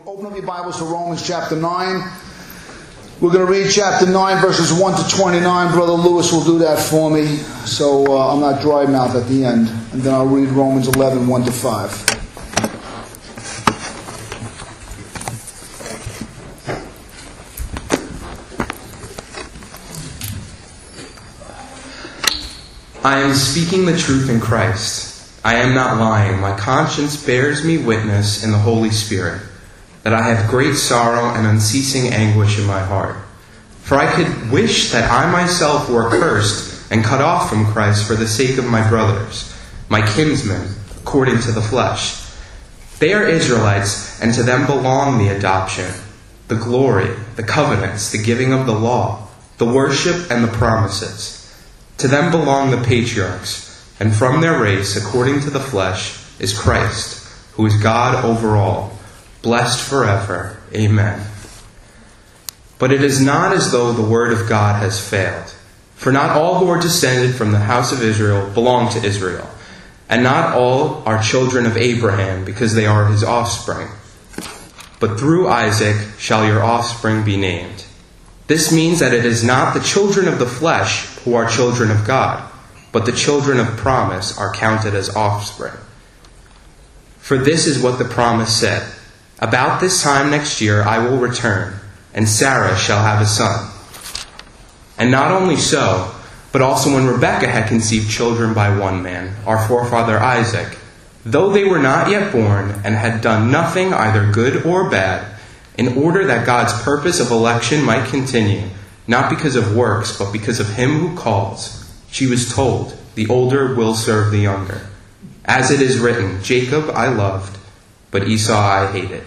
Open up your Bibles to Romans chapter 9. We're going to read chapter 9, verses 1 to 29. Brother Lewis will do that for me, so I'm not dry mouth at the end. And then I'll read Romans 11, 1 to 5. I am speaking the truth in Christ. I am not lying. My conscience bears me witness in the Holy Spirit that I have great sorrow and unceasing anguish in my heart. For I could wish that I myself were cursed and cut off from Christ for the sake of my brothers, my kinsmen, according to the flesh. They are Israelites, and to them belong the adoption, the glory, the covenants, the giving of the law, the worship, and the promises. To them belong the patriarchs, and from their race, according to the flesh, is Christ, who is God over all, blessed forever. Amen. But it is not as though the word of God has failed. For not all who are descended from the house of Israel belong to Israel, and not all are children of Abraham, because they are his offspring. But through Isaac shall your offspring be named. This means that it is not the children of the flesh who are children of God, but the children of promise are counted as offspring. For this is what the promise said: about this time next year I will return, and Sarah shall have a son. And not only so, but also when Rebekah had conceived children by one man, our forefather Isaac, though they were not yet born and had done nothing either good or bad, in order that God's purpose of election might continue, not because of works, but because of him who calls, she was told, the older will serve the younger. As it is written, Jacob I loved, but Esau I hated.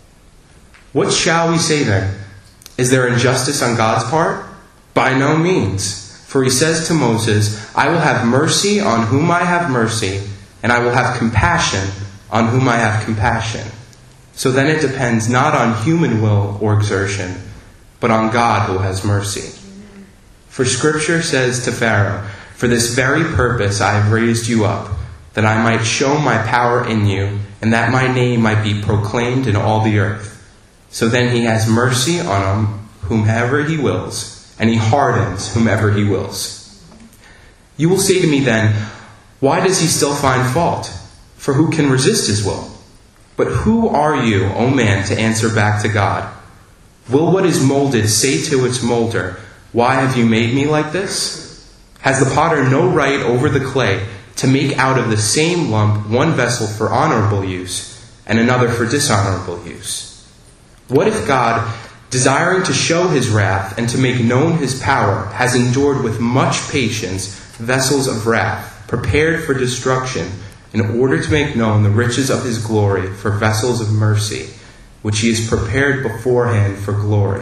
What shall we say then? Is there injustice on God's part? By no means. For he says to Moses, I will have mercy on whom I have mercy, and I will have compassion on whom I have compassion. So then it depends not on human will or exertion, but on God who has mercy. For Scripture says to Pharaoh, for this very purpose I have raised you up, that I might show my power in you, and that my name might be proclaimed in all the earth. So then he has mercy on whomever he wills, and he hardens whomever he wills. You will say to me then, why does he still find fault? For who can resist his will? But who are you, O man, to answer back to God? Will what is molded say to its molder, why have you made me like this? Has the potter no right over the clay to make out of the same lump one vessel for honorable use and another for dishonorable use? What if God, desiring to show his wrath and to make known his power, has endured with much patience vessels of wrath, prepared for destruction, in order to make known the riches of his glory for vessels of mercy, which he has prepared beforehand for glory?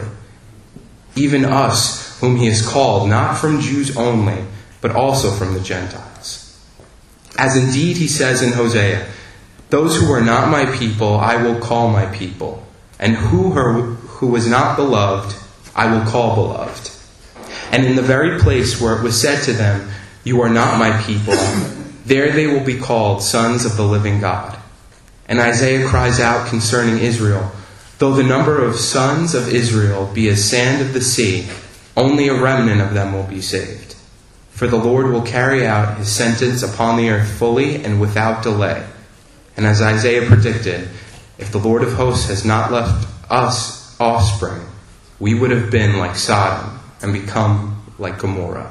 Even us, whom he has called, not from Jews only, but also from the Gentiles. As indeed he says in Hosea, those who are not my people I will call my people, and who was not beloved I will call beloved. And in the very place where it was said to them, you are not my people, there they will be called sons of the living God. And Isaiah cries out concerning Israel, though the number of sons of Israel be as sand of the sea, only a remnant of them will be saved. For the Lord will carry out his sentence upon the earth fully and without delay. And as Isaiah predicted, if the Lord of hosts has not left us offspring, we would have been like Sodom and become like Gomorrah.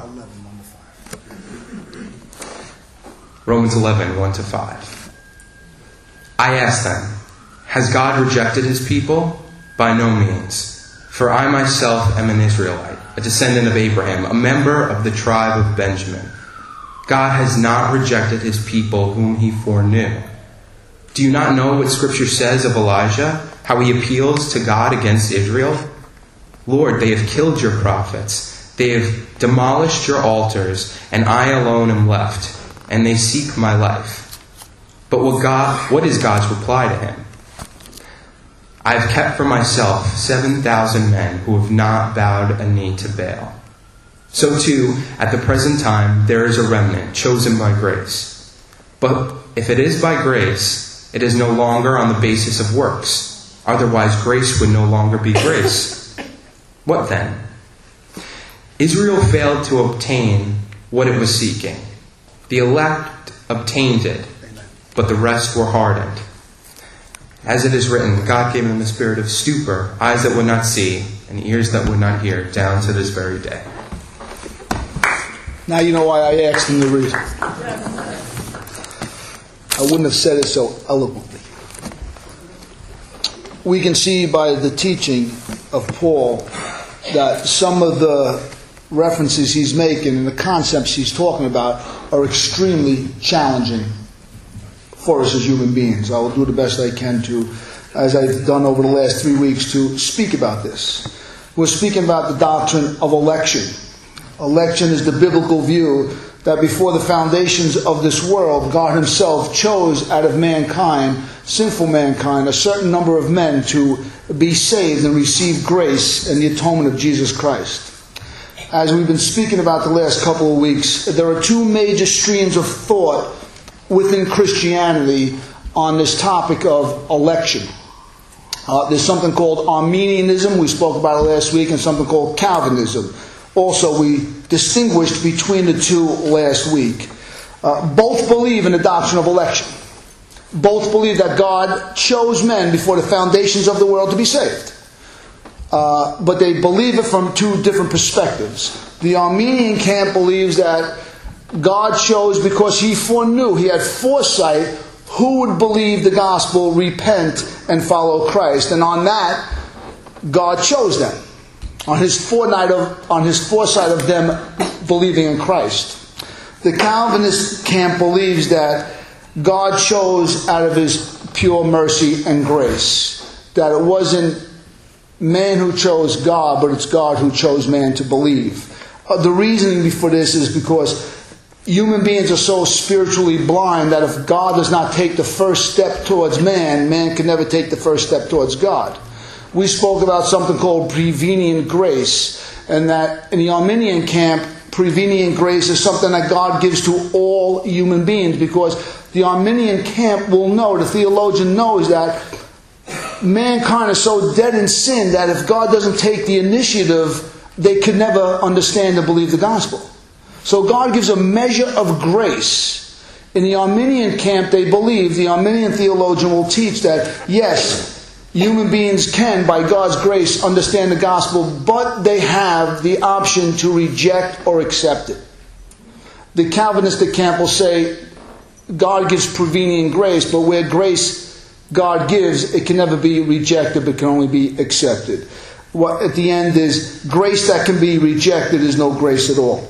Romans 11, 1 to 5. I ask then, has God rejected his people? By no means. For I myself am an Israelite, a descendant of Abraham, a member of the tribe of Benjamin. God has not rejected his people whom he foreknew. Do you not know what Scripture says of Elijah, how he appeals to God against Israel? Lord, they have killed your prophets. They have demolished your altars, and I alone am left, and they seek my life. But what is God's reply to him? I have kept for myself 7,000 men who have not bowed a knee to Baal. So too, at the present time, there is a remnant chosen by grace. But if it is by grace, it is no longer on the basis of works. Otherwise, grace would no longer be grace. What then? Israel failed to obtain what it was seeking. The elect obtained it, but the rest were hardened. As it is written, God gave them the spirit of stupor, eyes that would not see, and ears that would not hear, down to this very day. Now you know why I asked him to read. I wouldn't have said it so eloquently. We can see by the teaching of Paul that some of the references he's making and the concepts he's talking about are extremely challenging for us as human beings. I will do the best I can to, as I've done over the last 3 weeks, to speak about this. We're speaking about the doctrine of election. Election is the biblical view that before the foundations of this world, God himself chose out of mankind, sinful mankind, a certain number of men to be saved and receive grace and the atonement of Jesus Christ. As we've been speaking about the last couple of weeks, there are two major streams of thought within Christianity on this topic of election. There's something called Arminianism, we spoke about it last week, and something called Calvinism. Also, we distinguished between the two last week. Both believe in the doctrine of election. Both believe that God chose men before the foundations of the world to be saved. But they believe it from two different perspectives. The Arminian camp believes that God chose because he foreknew, he had foresight, who would believe the gospel, repent, and follow Christ. And on that, God chose them. On his foresight of them believing in Christ. The Calvinist camp believes that God chose out of his pure mercy and grace. That it wasn't man who chose God, but it's God who chose man to believe. The reasoning for this is because human beings are so spiritually blind that if God does not take the first step towards man, man can never take the first step towards God. We spoke about something called prevenient grace, and that in the Arminian camp, prevenient grace is something that God gives to all human beings, because the Arminian camp will know, the theologian knows that mankind is so dead in sin that if God doesn't take the initiative, they could never understand and believe the gospel. So God gives a measure of grace. In the Arminian camp, they believe, the Arminian theologian will teach that, yes, human beings can, by God's grace, understand the gospel, but they have the option to reject or accept it. The Calvinistic camp will say, God gives prevenient grace, but where grace God gives, it can never be rejected, but can only be accepted. What at the end is, grace that can be rejected is no grace at all.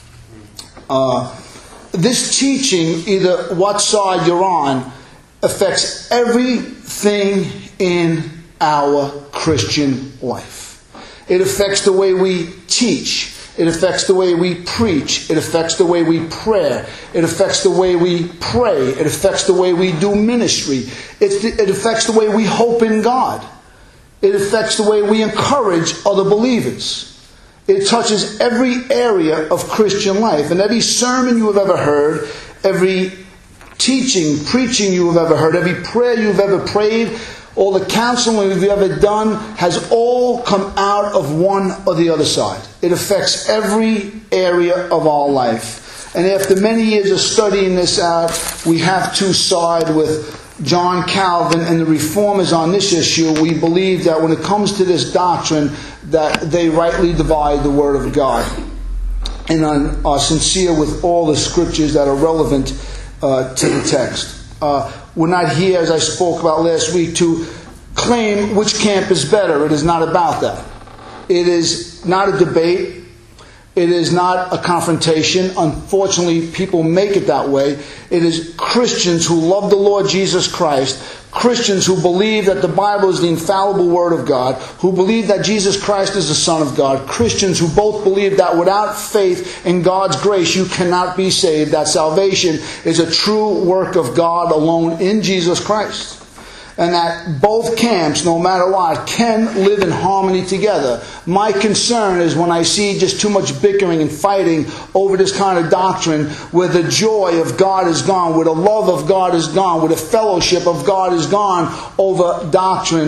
This teaching, either what side you're on, affects everything in our Christian life. It affects the way we teach. It affects the way we preach. It affects the way we pray. It affects the way we pray. It affects the way we do ministry. It affects the way we hope in God. It affects the way we encourage other believers. It touches every area of Christian life. And every sermon you have ever heard, every teaching, preaching you have ever heard, every prayer you've ever prayed, all the counseling you've ever done has all come out of one or the other side. It affects every area of our life. And after many years of studying this out, we have to side with John Calvin and the Reformers on this issue. We believe that when it comes to this doctrine, that they rightly divide the Word of God and are sincere with all the scriptures that are relevant to the text. We're not here, as I spoke about last week, to claim which camp is better. It is not about that. It is not a debate. It is not a confrontation. Unfortunately, people make it that way. It is Christians who love the Lord Jesus Christ, Christians who believe that the Bible is the infallible Word of God, who believe that Jesus Christ is the Son of God, Christians who both believe that without faith in God's grace you cannot be saved, that salvation is a true work of God alone in Jesus Christ. And that both camps, no matter what, can live in harmony together. My concern is when I see just too much bickering and fighting over this kind of doctrine, where the joy of God is gone, where the love of God is gone, where the fellowship of God is gone over doctrine,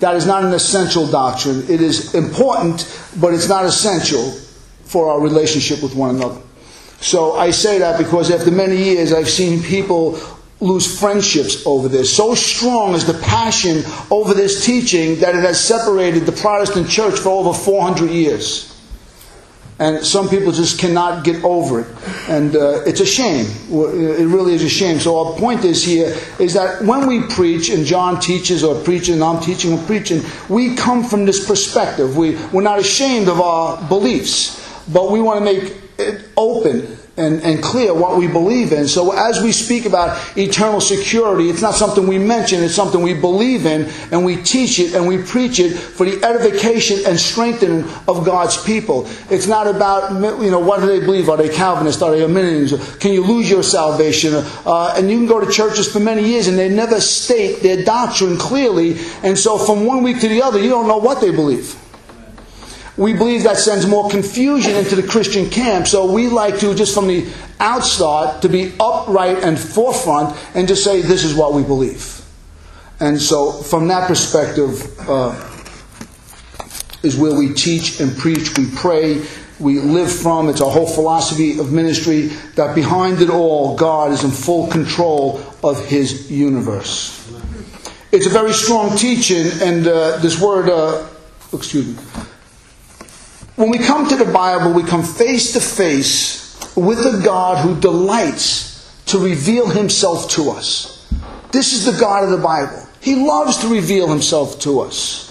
that is not an essential doctrine. It is important, but it's not essential for our relationship with one another. So I say that because after many years I've seen people lose friendships over this. So strong is the passion over this teaching that it has separated the Protestant church for over 400 years. And some people just cannot get over it. And it's a shame. It really is a shame. So our point is here is that when we preach, and John teaches or preaches, and I'm teaching or preaching, we come from this perspective. We're not ashamed of our beliefs, but we want to make it open and clear what we believe in. So as we speak about eternal security, it's not something we mention, it's something we believe in, and we teach it and we preach it for the edification and strengthening of God's people. It's not about, what do they believe? Are they Calvinists? Are they Arminians? Can you lose your salvation? And you can go to churches for many years and they never state their doctrine clearly, and so from one week to the other you don't know what they believe. We believe that sends more confusion into the Christian camp, so we like to, just from the outstart, to be upright and forefront and just say this is what we believe. And so from that perspective is where we teach and preach, we pray, we live from. It's our whole philosophy of ministry, that behind it all, God is in full control of His universe. It's a very strong teaching, and this word, when we come to the Bible, we come face to face with a God who delights to reveal Himself to us. This is the God of the Bible. He loves to reveal Himself to us.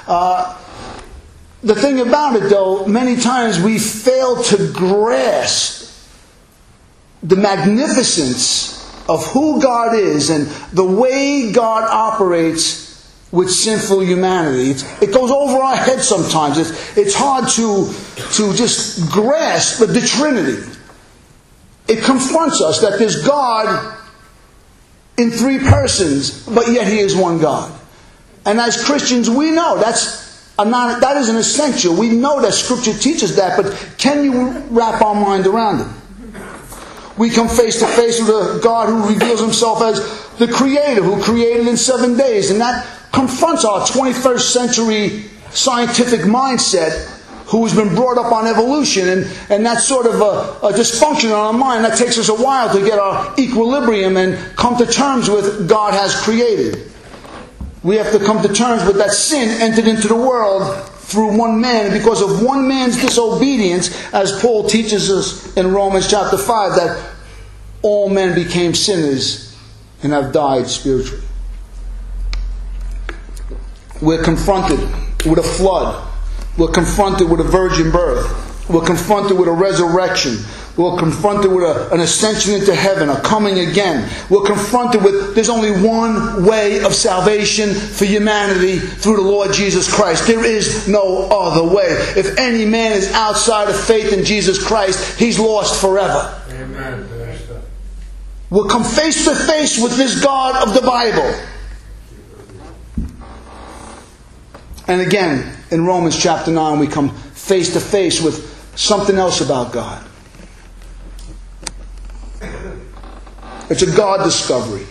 The thing about it, though, many times we fail to grasp the magnificence of who God is and the way God operates with sinful humanity. It goes over our heads sometimes. It's hard to just grasp the Trinity. It confronts us that there's God in three persons, but yet He is one God. And as Christians, we know that is an essential. We know that Scripture teaches that, but can you wrap our mind around it? We come face to face with a God who reveals Himself as the Creator, who created in 7 days, and that confronts our 21st century scientific mindset, who has been brought up on evolution, and that's sort of a dysfunction in our mind. That takes us a while to get our equilibrium and come to terms with God has created. We have to come to terms with that sin entered into the world through one man, and because of one man's disobedience, as Paul teaches us in Romans chapter 5, that all men became sinners and have died spiritually. We're confronted with a flood. We're confronted with a virgin birth. We're confronted with a resurrection. We're confronted with an ascension into heaven, a coming again. We're confronted with there's only one way of salvation for humanity, through the Lord Jesus Christ. There is no other way. If any man is outside of faith in Jesus Christ, he's lost forever. Amen. We'll come face to face with this God of the Bible. And again, in Romans chapter 9, we come face to face with something else about God. It's a God discovery.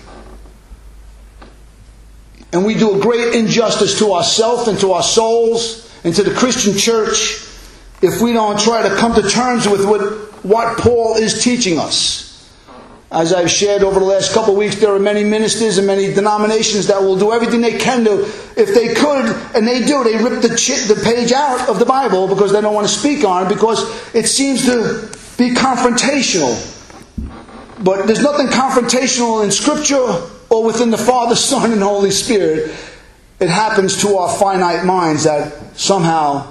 And we do a great injustice to ourselves and to our souls and to the Christian church if we don't try to come to terms with what Paul is teaching us. As I've shared over the last couple of weeks, there are many ministers and many denominations that will do everything they can to, if they could, and they do, they rip the page out of the Bible because they don't want to speak on it, because it seems to be confrontational. But there's nothing confrontational in Scripture or within the Father, Son, and Holy Spirit. It happens to our finite minds that somehow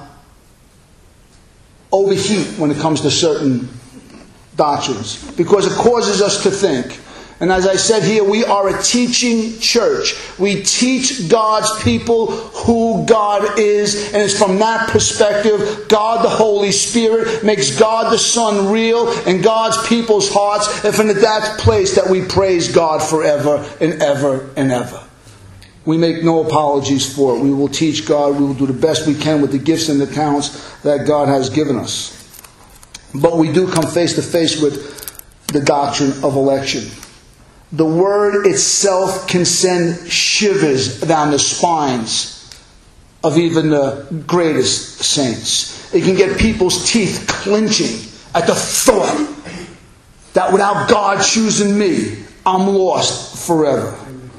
overheat when it comes to certain doctrines, because it causes us to think. And as I said here, we are a teaching church. We teach God's people who God is, and it's from that perspective God the Holy Spirit makes God the Son real in God's people's hearts, and from that place that we praise God forever and ever and ever. We make no apologies for it. We will teach God. We will do the best we can with the gifts and the talents that God has given us. But we do come face to face with the doctrine of election. The word itself can send shivers down the spines of even the greatest saints. It can get people's teeth clenching at the thought that without God choosing me, I'm lost forever.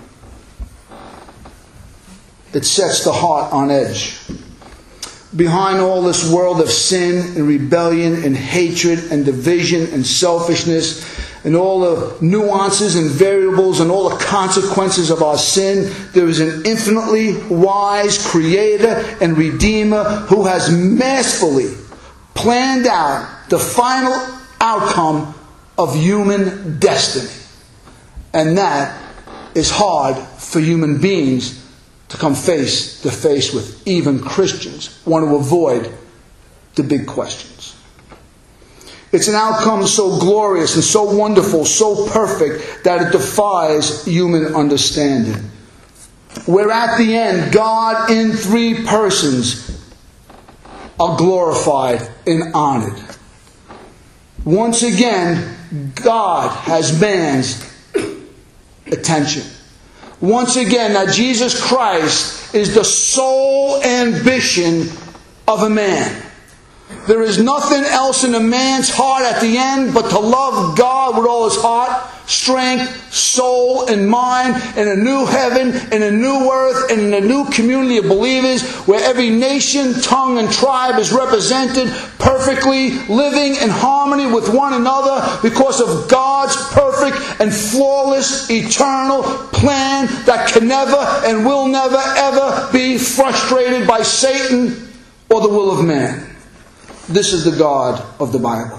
It sets the heart on edge. Behind all this world of sin and rebellion and hatred and division and selfishness and all the nuances and variables and all the consequences of our sin, there is an infinitely wise Creator and Redeemer who has masterfully planned out the final outcome of human destiny. And that is hard for human beings to come face to face with. Even Christians want to avoid the big questions. It's an outcome so glorious and so wonderful, so perfect, that it defies human understanding. Where at the end, God in three persons are glorified and honored. Once again, God has man's attention. Once again, that Jesus Christ is the sole ambition of a man. There is nothing else in a man's heart at the end but to love God with all his heart, strength, soul, and mind, in a new heaven, in a new earth, and in a new community of believers where every nation, tongue, and tribe is represented perfectly, living in harmony with one another because of God's perfect and flawless eternal plan that can never and will never ever be frustrated by Satan or the will of man. This is the God of the Bible.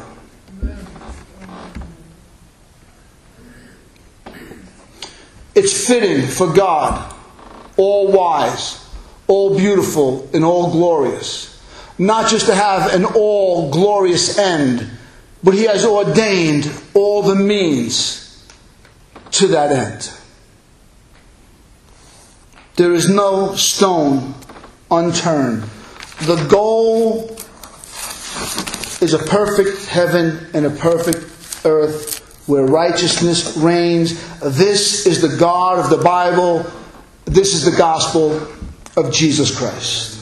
It's fitting for God, all wise, all beautiful, and all glorious, not just to have an all glorious end, but He has ordained all the means to that end. There is no stone unturned. The goal is a perfect heaven and a perfect earth where righteousness reigns. This is the God of the Bible. This is the gospel of Jesus Christ.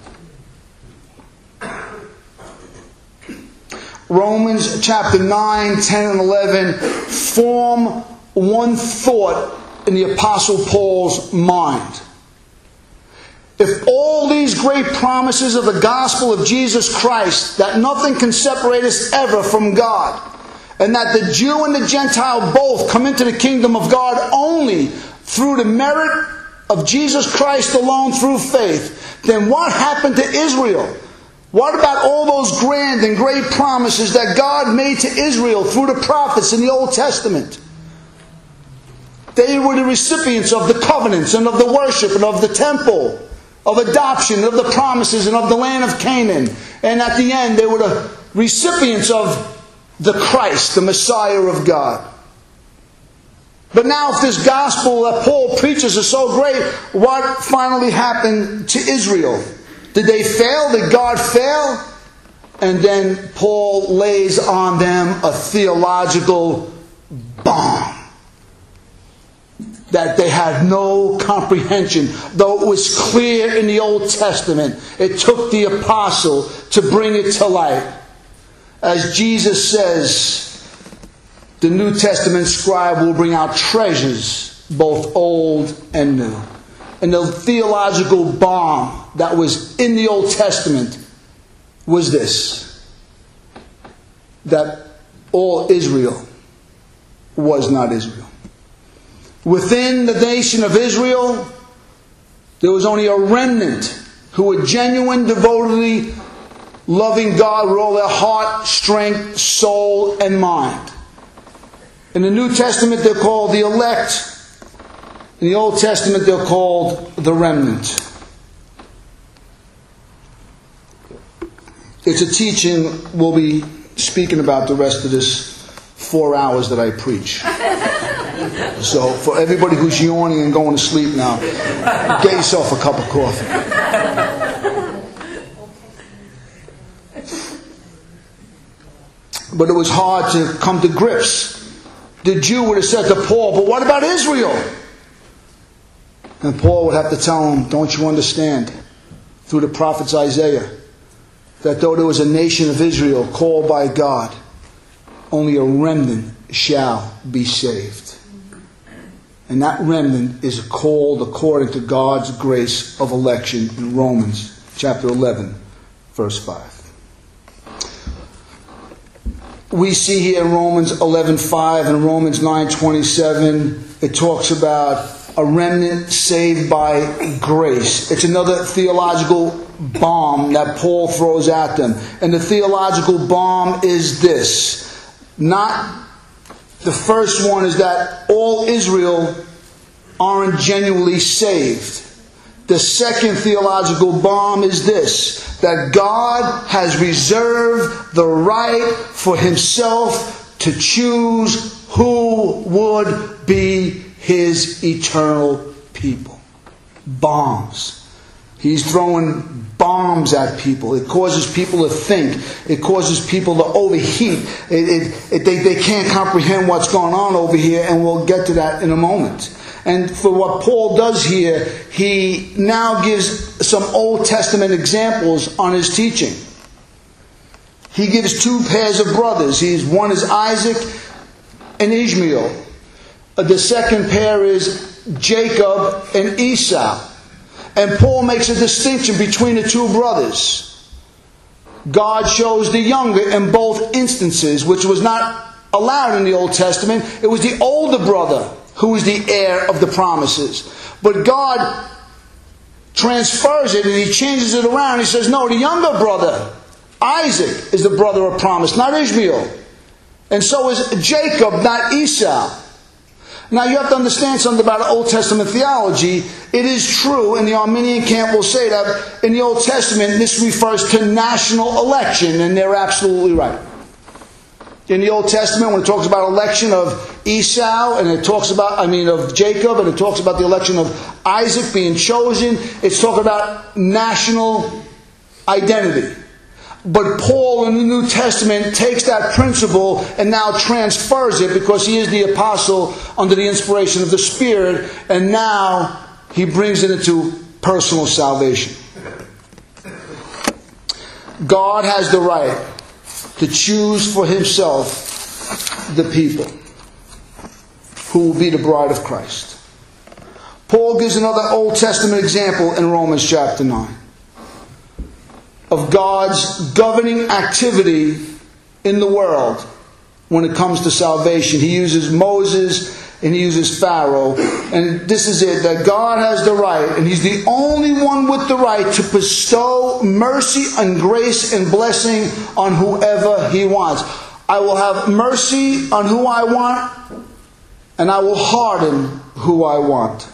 Romans chapter 9, 10, and 11 form one thought in the Apostle Paul's mind. If all these great promises of the gospel of Jesus Christ, that nothing can separate us ever from God, and that the Jew and the Gentile both come into the kingdom of God only through the merit of Jesus Christ alone through faith, then what happened to Israel? What about all those grand and great promises that God made to Israel through the prophets in the Old Testament? They were the recipients of the covenants and of the worship and of the temple, of adoption, of the promises and of the land of Canaan. And at the end, they were the recipients of the Christ, the Messiah of God. But now if this gospel that Paul preaches is so great, what finally happened to Israel? Did they fail? Did God fail? And then Paul lays on them a theological bomb that they had no comprehension. Though it was clear in the Old Testament, it took the apostle to bring it to light. As Jesus says, the New Testament scribe will bring out treasures, both old and new. And the theological bomb that was in the Old Testament was this: that all Israel was not Israel. Within the nation of Israel, there was only a remnant who were genuine, devotedly loving God with all their heart, strength, soul, and mind. In the New Testament, they're called the elect. In the Old Testament, they're called the remnant. It's a teaching we'll be speaking about the rest of this 4 hours that I preach. So for everybody who's yawning and going to sleep now, get yourself a cup of coffee. But it was hard to come to grips. The Jew would have said to Paul, but what about Israel? And Paul would have to tell him, don't you understand? through the prophets Isaiah, that though there was a nation of Israel called by God, only a remnant shall be saved. And that remnant is called according to God's grace of election in Romans chapter 11, verse 5. We see here in Romans 11:5 and Romans 9:27, it talks about a remnant saved by grace. It's another theological bomb that Paul throws at them. And the theological bomb is this. The first one is that all Israel aren't genuinely saved. The second theological bomb is this, that God has reserved the right for himself to choose who would be his eternal people. Bombs. He's throwing bombs at people. It causes people to think. It causes people to overheat. They can't comprehend what's going on over here, and we'll get to that in a moment. And for what Paul does here, he now gives some Old Testament examples on his teaching. He gives two pairs of brothers. One is Isaac and Ishmael. The second pair is Jacob and Esau. And Paul makes a distinction between the two brothers. God shows the younger in both instances, which was not allowed in the Old Testament. It was the older brother who is the heir of the promises. But God transfers it and he changes it around. He says, no, the younger brother, Isaac, is the brother of promise, not Ishmael. And so is Jacob, not Esau. Now you have to understand something about Old Testament theology. It is true, and the Arminian camp will say that in the Old Testament this refers to national election, and they're absolutely right. In the Old Testament, when it talks about election of Esau, and it talks about, of Jacob, and it talks about the election of Isaac being chosen, it's talking about national identity. But Paul in the New Testament takes that principle and now transfers it, because he is the apostle under the inspiration of the Spirit, and now he brings it into personal salvation. God has the right to choose for himself the people who will be the bride of Christ. Paul gives another Old Testament example in Romans chapter 9 of God's governing activity in the world when it comes to salvation. He uses Moses and he uses Pharaoh. And this is it, that God has the right, and he's the only one with the right to bestow mercy and grace and blessing on whoever he wants. I will have mercy on who I want, and I will harden who I want.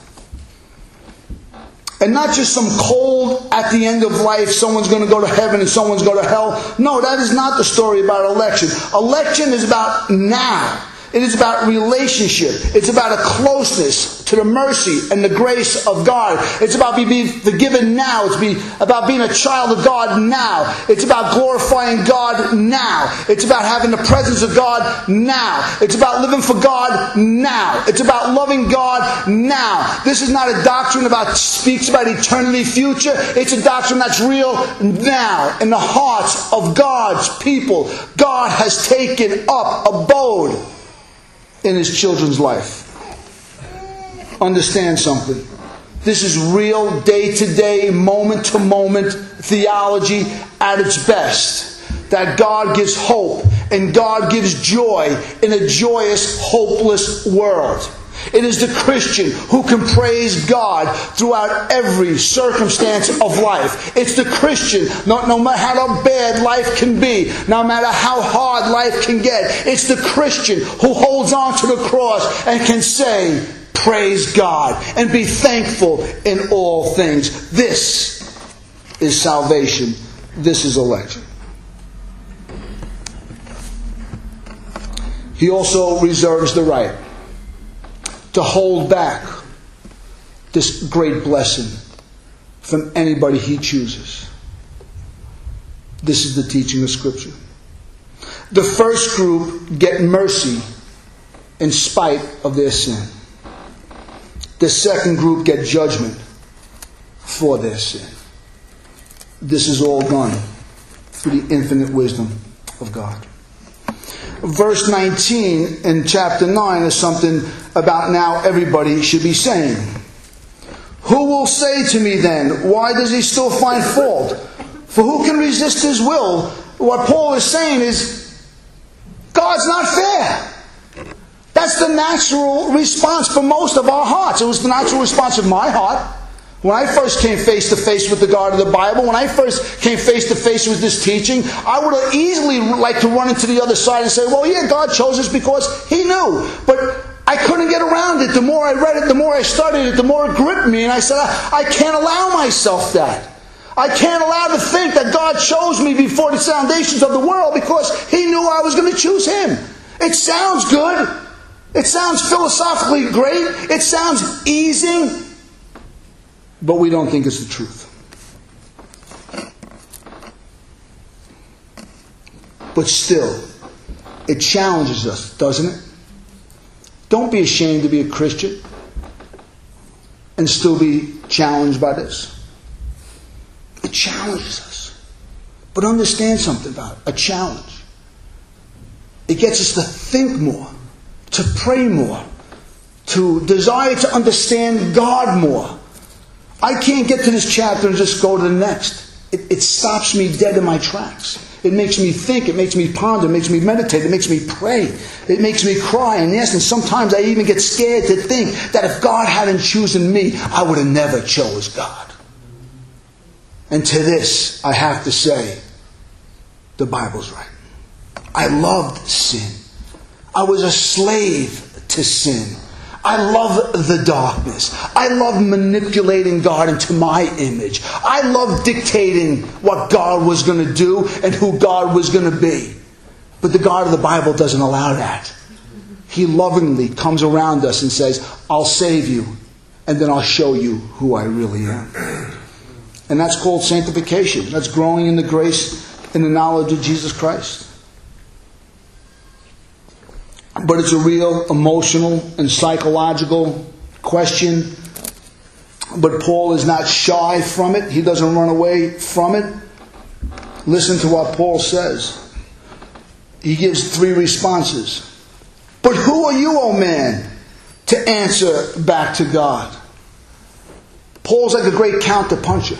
And not just some cold, at the end of life, someone's going to go to heaven and someone's going to hell. No, that is not the story about election. Election is about now. It is about relationship. It's about a closeness to the mercy and the grace of God. It's about being forgiven now. It's about being a child of God now. It's about glorifying God now. It's about having the presence of God now. It's about living for God now. It's about loving God now. This is not a doctrine speaks about eternity future. It's a doctrine that's real now in the hearts of God's people. God has taken up abode in his children's life. Understand something. This is real day-to-day, moment-to-moment theology at its best. That God gives hope and God gives joy in a joyous, hopeless world. It is the Christian who can praise God throughout every circumstance of life. It's the Christian, no matter how bad life can be, no matter how hard life can get, it's the Christian who holds on to the cross and can say, praise God, and be thankful in all things. This is salvation. This is election. He also reserves the right to hold back this great blessing from anybody he chooses. This is the teaching of Scripture. The first group get mercy in spite of their sin. The second group get judgment for their sin. this is all done through the infinite wisdom of God. Verse 19 in chapter 9 is something about now everybody should be saying. Who will say to me then, why does he still find fault? For who can resist his will? What Paul is saying is, God's not fair. That's the natural response for most of our hearts. It was the natural response of my heart. When I first came face to face with the God of the Bible, when I first came face to face with this teaching, I would have easily liked to run into the other side and say, well, yeah, God chose us because He knew. But I couldn't get around it. The more I read it, the more I studied it, the more it gripped me. And I said, I can't allow myself that. I can't allow to think that God chose me before the foundations of the world because He knew I was going to choose Him. It sounds good. It sounds philosophically great. It sounds easy. But we don't think it's the truth. But still, it challenges us, doesn't it? Don't be ashamed to be a Christian and still be challenged by this. It challenges us. But understand something about it. A challenge. It gets us to think more, to pray more, to desire to understand God more. I can't get to this chapter and just go to the next. It stops me dead in my tracks. It makes me think. It makes me ponder. It makes me meditate. It makes me pray. It makes me cry. And yes, and sometimes I even get scared to think that if God hadn't chosen me, I would have never chose God. And to this, I have to say, the Bible's right. I loved sin. I was a slave to sin. I love the darkness. I love manipulating God into my image. I love dictating what God was going to do and who God was going to be. But the God of the Bible doesn't allow that. He lovingly comes around us and says, I'll save you, and then I'll show you who I really am. And that's called sanctification. That's growing in the grace and the knowledge of Jesus Christ. But it's a real emotional and psychological question. But Paul is not shy from it. He doesn't run away from it. Listen to what Paul says. He gives 3 responses. But who are you, O man, to answer back to God? Paul's like a great counter-puncher.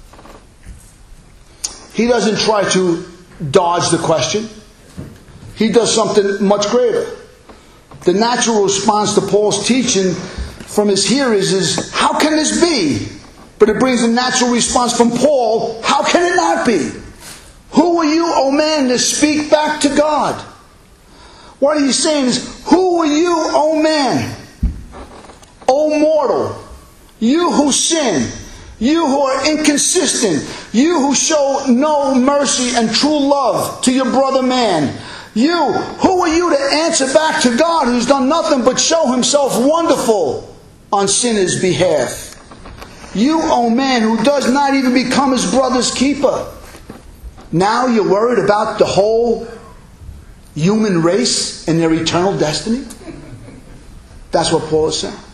He doesn't try to dodge the question. He does something much greater. The natural response to Paul's teaching from his hearers is, how can this be? But it brings a natural response from Paul, how can it not be? Who are you, O man, to speak back to God? What he's saying is, who are you, O man? O mortal, you who sin, you who are inconsistent, you who show no mercy and true love to your brother man. You, who are you to answer back to God who's done nothing but show Himself wonderful on sinners' behalf? You, O man, who does not even become his brother's keeper. Now you're worried about the whole human race and their eternal destiny? That's what Paul is saying.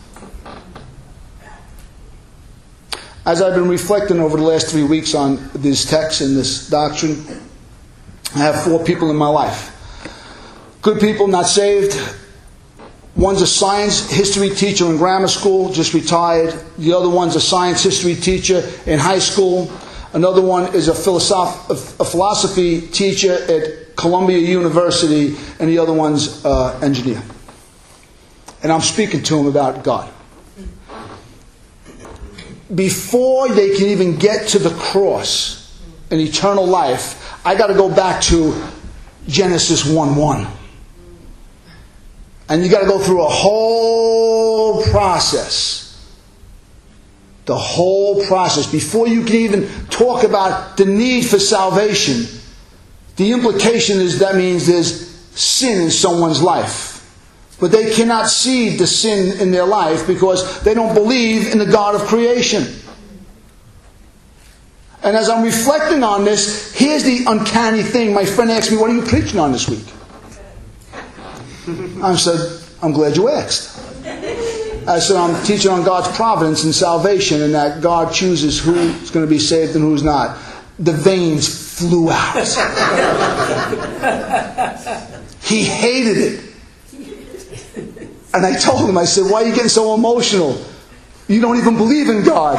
As I've been reflecting over the last 3 weeks on this text and this doctrine, I have 4 people in my life. Good people, not saved. One's a science history teacher in grammar school, just retired. The other one's a science history teacher in high school. Another one is a philosophy teacher at Columbia University. And the other one's an engineer. And I'm speaking to them about God. Before they can even get to the cross and eternal life, I got to go back to Genesis 1:1. And you got to go through a whole process. The whole process. Before you can even talk about the need for salvation, the implication is that means there's sin in someone's life. But they cannot see the sin in their life because they don't believe in the God of creation. And as I'm reflecting on this, here's the uncanny thing. My friend asked me, what are you preaching on this week? I said, I'm glad you asked. I said, I'm teaching on God's providence and salvation and that God chooses who's going to be saved and who's not. the veins flew out. He hated it. And I told him, I said, why are you getting so emotional? You don't even believe in God.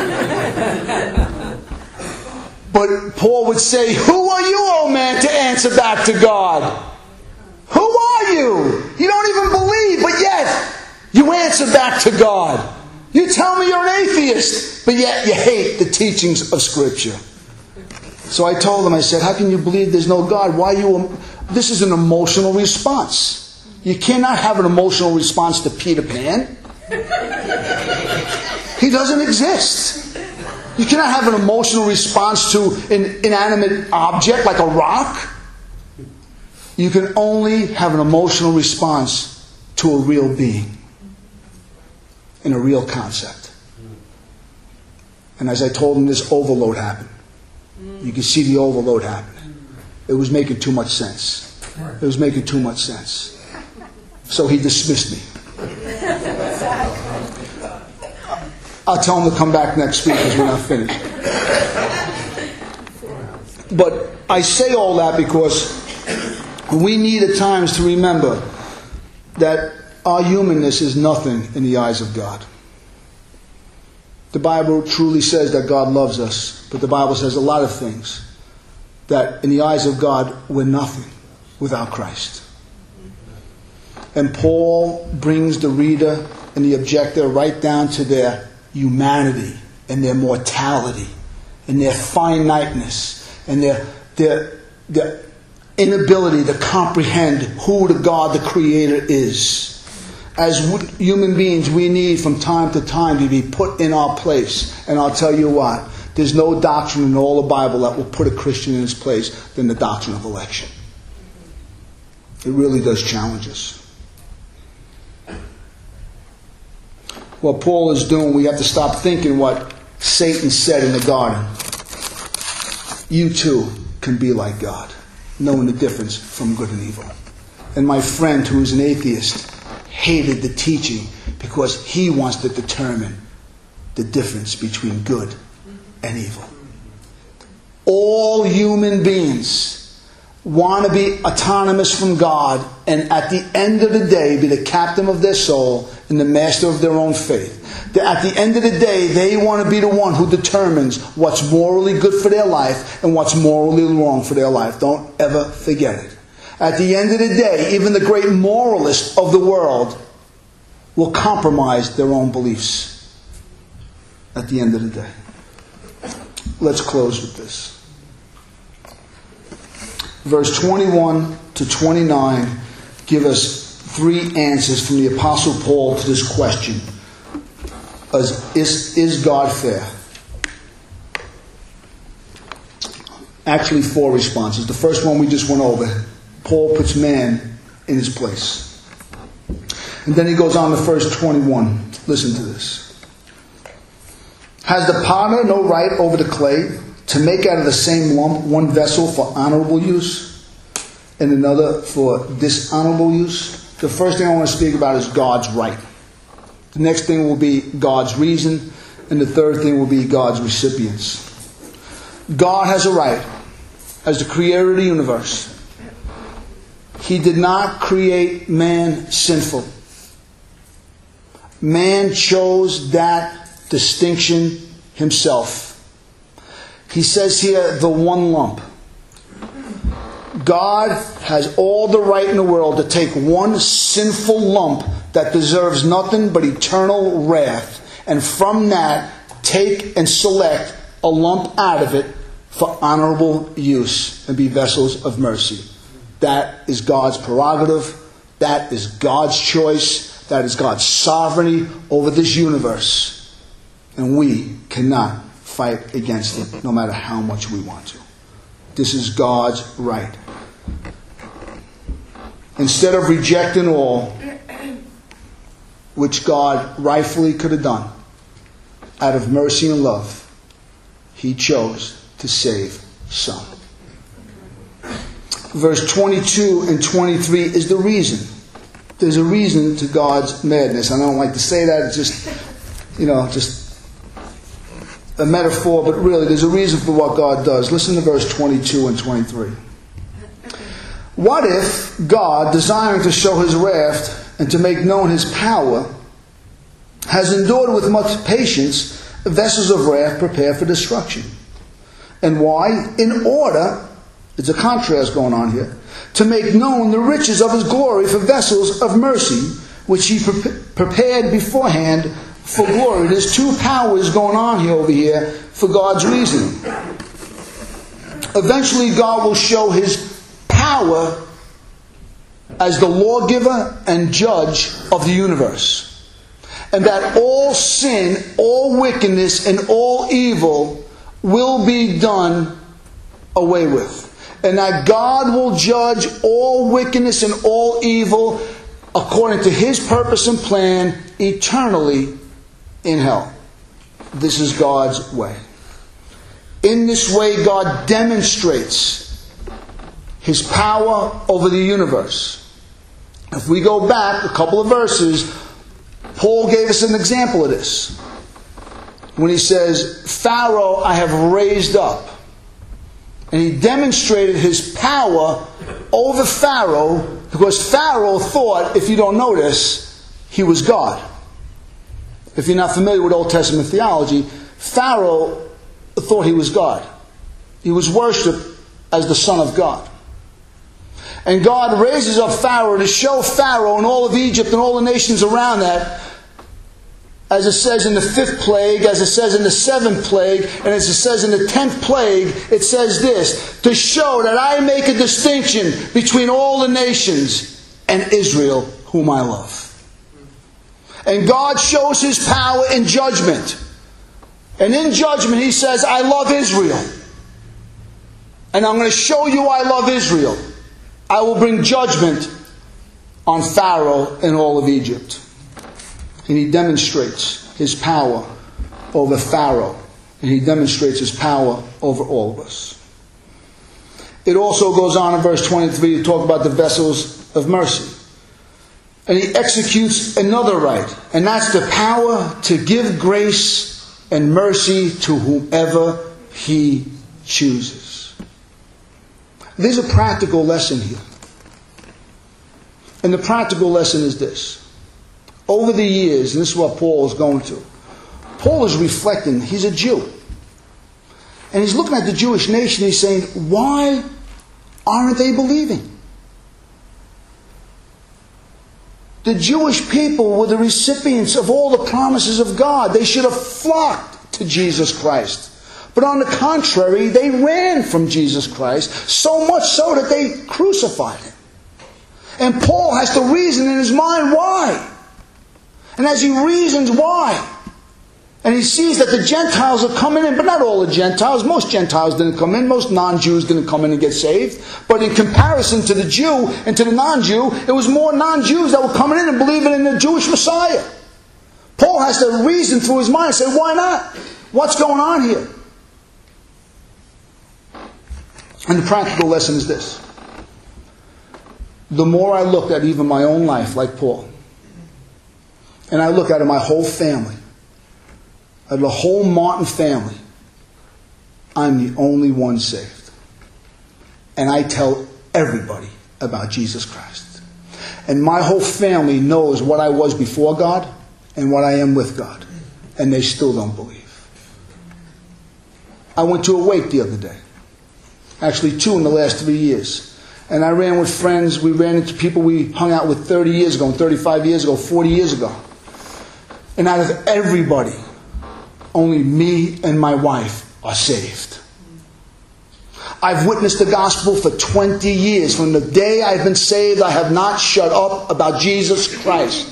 But Paul would say, who are you, oh man, to answer back to God? Who are you? You don't even believe, but yet you answer back to God. You tell me you're an atheist, but yet you hate the teachings of Scripture. So I told him, I said, how can you believe there's no God? Why you? This is an emotional response. You cannot have an emotional response to Peter Pan. He doesn't exist. You cannot have an emotional response to an inanimate object like a rock. You can only have an emotional response to a real being and a real concept. And as I told him, this overload happened. You can see the overload happening. It was making too much sense. It was making too much sense. So he dismissed me. I'll tell him to come back next week because we're not finished. But I say all that because we need at times to remember that our humanness is nothing in the eyes of God. The Bible truly says that God loves us, but the Bible says a lot of things that in the eyes of God we're nothing without Christ. And Paul brings the reader and the objector right down to their humanity and their mortality and their finiteness and their inability to comprehend who the God, the Creator, is. As human beings, we need from time to time to be put in our place. And I'll tell you what, there's no doctrine in all the Bible that will put a Christian in his place than the doctrine of election. It really does challenge us. What Paul is doing, we have to stop thinking what Satan said in the garden. You too can be like God, knowing the difference from good and evil. And my friend who is an atheist hated the teaching because he wants to determine the difference between good and evil. All human beings want to be autonomous from God and at the end of the day be the captain of their soul and the master of their own faith. At the end of the day, they want to be the one who determines what's morally good for their life and what's morally wrong for their life. Don't ever forget it. At the end of the day, even the great moralists of the world will compromise their own beliefs at the end of the day. Let's close with this. Verse 21 to 29 give us three answers from the Apostle Paul to this question. Is God fair? Actually, four responses. The first one we just went over. Paul puts man in his place. And then he goes on to verse 21. Listen to this. Has the potter no right over the clay to make out of the same lump one vessel for honorable use and another for dishonorable use? The first thing I want to speak about is God's right. The next thing will be God's reason. And the third thing will be God's recipients. God has a right as the creator of the universe. He did not create man sinful. Man chose that distinction himself. He says here, the one lump. God has all the right in the world to take one sinful lump that deserves nothing but eternal wrath, and from that take and select a lump out of it for honorable use and be vessels of mercy. That is God's prerogative. That is God's choice. That is God's sovereignty over this universe. And we cannot fight against it, no matter how much we want to. This is God's right. Instead of rejecting all, which God rightfully could have done, out of mercy and love, He chose to save some. Verse 22 and 23 is the reason. There's a reason to God's madness. I don't like to say that. It's just a metaphor, but really there's a reason for what God does. Listen to verse 22 and 23. What if God, desiring to show his wrath and to make known his power, has endured with much patience vessels of wrath prepared for destruction? And why? In order, there's a contrast going on here, to make known the riches of his glory for vessels of mercy, which he prepared beforehand for glory. There's two powers going on here over here for God's reasoning. Eventually God will show his power as the lawgiver and judge of the universe. And that all sin, all wickedness, and all evil will be done away with. And that God will judge all wickedness and all evil according to his purpose and plan eternally in hell. This is God's way. In this way, God demonstrates his power over the universe. If we go back a couple of verses, Paul gave us an example of this. When he says, Pharaoh I have raised up. And he demonstrated his power over Pharaoh, because Pharaoh thought, if you don't notice, he was God. If you're not familiar with Old Testament theology, Pharaoh thought he was God. He was worshipped as the Son of God. And God raises up Pharaoh to show Pharaoh and all of Egypt and all the nations around that, as it says in the 5th plague, as it says in the 7th plague, and as it says in the 10th plague, it says this, to show that I make a distinction between all the nations and Israel, whom I love. And God shows his power in judgment. And in judgment he says, I love Israel. And I'm going to show you I love Israel. I will bring judgment on Pharaoh and all of Egypt. And he demonstrates his power over Pharaoh. And he demonstrates his power over all of us. It also goes on in verse 23 to talk about the vessels of mercy. And he executes another right. And that's the power to give grace and mercy to whomever he chooses. There's a practical lesson here. And the practical lesson is this. Over the years, and this is what Paul is going to, Paul is reflecting, he's a Jew. And he's looking at the Jewish nation, he's saying, why aren't they believing? The Jewish people were the recipients of all the promises of God. They should have flocked to Jesus Christ. But on the contrary, they ran from Jesus Christ, so much so that they crucified him. And Paul has to reason in his mind why. And as he reasons why, and he sees that the Gentiles are coming in, but not all the Gentiles. Most Gentiles didn't come in. Most non-Jews didn't come in and get saved. But in comparison to the Jew and to the non-Jew, it was more non-Jews that were coming in and believing in the Jewish Messiah. Paul has to reason through his mind and say, why not? What's going on here? And the practical lesson is this. The more I look at even my own life, like Paul, and I look at my whole family, at the whole Martin family, I'm the only one saved. And I tell everybody about Jesus Christ. And my whole family knows what I was before God and what I am with God. And they still don't believe. I went to a wake the other day. Actually 2 in the last 3 years. And I ran with friends. We ran into people we hung out with 30 years ago, 35 years ago, 40 years ago. And out of everybody, only me and my wife are saved. I've witnessed the gospel for 20 years. From the day I've been saved, I have not shut up about Jesus Christ.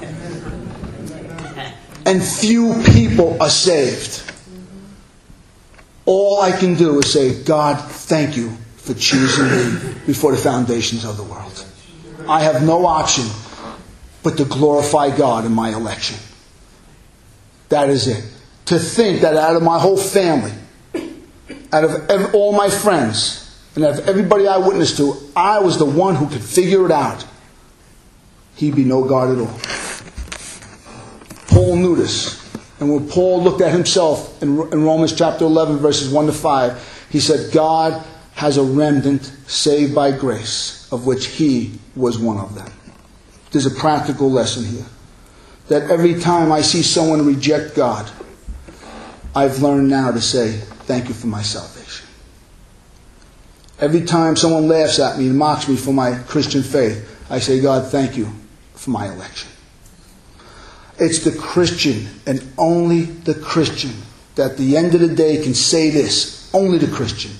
And few people are saved. All I can do is say, God, thank you for choosing me before the foundations of the world. I have no option but to glorify God in my election. That is it. To think that out of my whole family, out of all my friends, and out of everybody I witnessed to, I was the one who could figure it out. He'd be no God at all. Paul knew this. And when Paul looked at himself in Romans chapter 11, verses 1 to 5, he said, God has a remnant saved by grace, of which he was one of them. There's a practical lesson here. That every time I see someone reject God, I've learned now to say, thank you for my salvation. Every time someone laughs at me and mocks me for my Christian faith, I say, God, thank you for my election. It's the Christian, and only the Christian, that at the end of the day can say this. Only the Christian.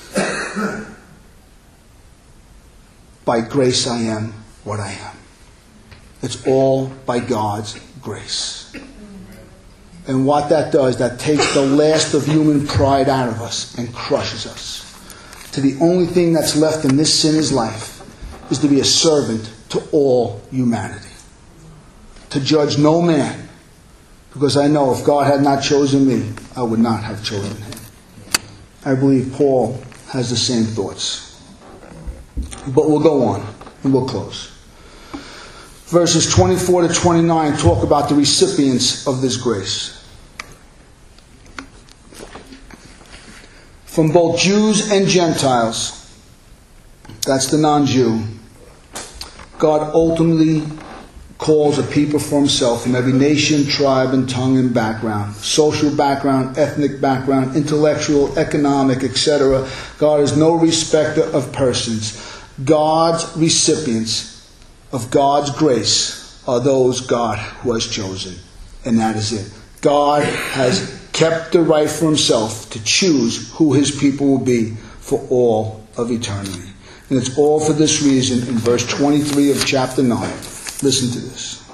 By grace I am what I am. It's all by God's grace. And what that does, that takes the last of human pride out of us and crushes us. To the only thing that's left in this sinner's life is to be a servant to all humanity. To judge no man. Because I know if God had not chosen me, I would not have chosen him. I believe Paul has the same thoughts. But we'll go on and we'll close. Verses 24 to 29 talk about the recipients of this grace. From both Jews and Gentiles, that's the non-Jew, God ultimately calls a people for himself from every nation, tribe, and tongue and background. Social background, ethnic background, intellectual, economic, etc. God is no respecter of persons. God's recipients of God's grace are those God who has chosen. And that is it. God has kept the right for himself to choose who his people will be for all of eternity. And it's all for this reason in verse 23 of chapter 9. Listen to this.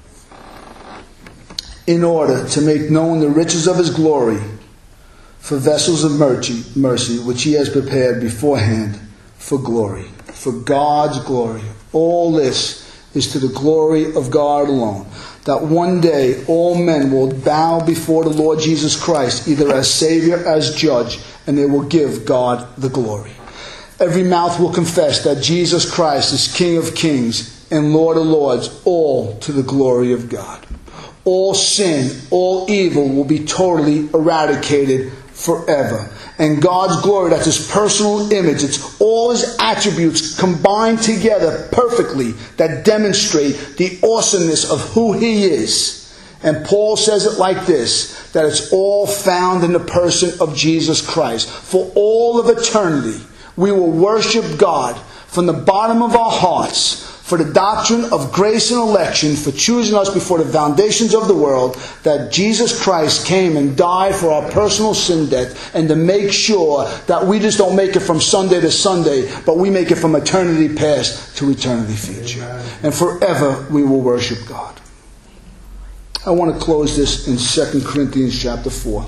In order to make known the riches of his glory for vessels of mercy, which he has prepared beforehand for glory. For God's glory. All this is to the glory of God alone. That one day all men will bow before the Lord Jesus Christ, either as Savior, as Judge, and they will give God the glory. Every mouth will confess that Jesus Christ is King of kings and Lord of lords, all to the glory of God. All sin, all evil will be totally eradicated forever. And God's glory, that's his personal image, it's all his attributes combined together perfectly that demonstrate the awesomeness of who he is. And Paul says it like this, that it's all found in the person of Jesus Christ. For all of eternity, we will worship God from the bottom of our hearts for the doctrine of grace and election, for choosing us before the foundations of the world, that Jesus Christ came and died for our personal sin debt, and to make sure that we just don't make it from Sunday to Sunday, but we make it from eternity past to eternity future. Amen. And forever we will worship God. I want to close this in 2 Corinthians chapter 4,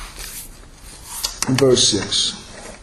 verse 6.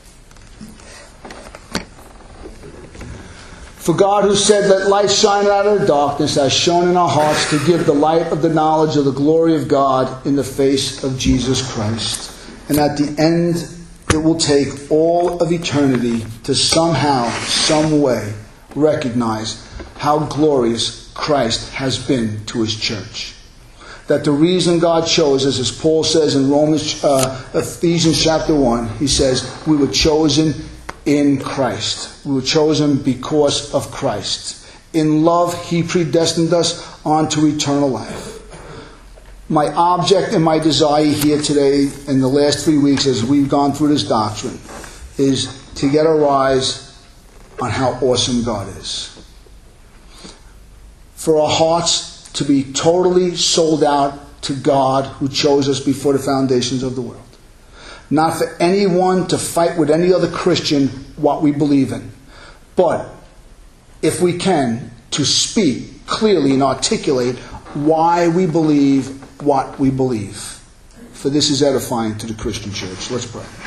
For God, who said, let light shine out of the darkness, has shone in our hearts to give the light of the knowledge of the glory of God in the face of Jesus Christ. And at the end, it will take all of eternity to somehow, some way, recognize how glorious Christ has been to his church. That the reason God chose us, as Paul says in Ephesians chapter 1, he says, we were chosen in Christ. We were chosen because of Christ. In love, he predestined us unto eternal life. My object and my desire here today, in the last 3 weeks as we've gone through this doctrine, is to get our eyes on how awesome God is. For our hearts to be totally sold out to God who chose us before the foundations of the world. Not for anyone to fight with any other Christian what we believe in. But, if we can, to speak clearly and articulate why we believe what we believe. For this is edifying to the Christian church. Let's pray.